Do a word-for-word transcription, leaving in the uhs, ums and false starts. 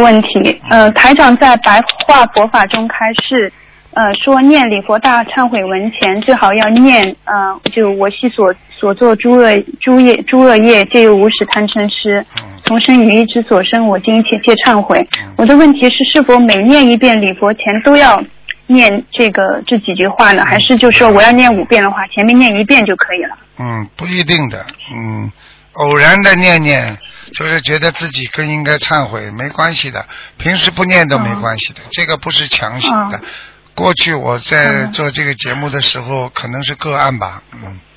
问题。呃，台长在白话佛法中开示，呃，说念礼佛大忏悔文前，最好要念，呃，就我系所所做诸恶诸业诸恶业，皆由无始贪嗔痴，从生于意之所生，我今一切皆忏悔。我的问题是，是否每念一遍礼佛前都要念这个这几句话呢？还是就说我要念五遍的话，前面念一遍就可以了？ 嗯，不一定的，嗯，偶然的念念，就是觉得自己更应该忏悔，没关系的，平时不念都没关系的，哦、这个不是强行的。哦、过去我在做这个节目的时候，可能是个案吧，嗯。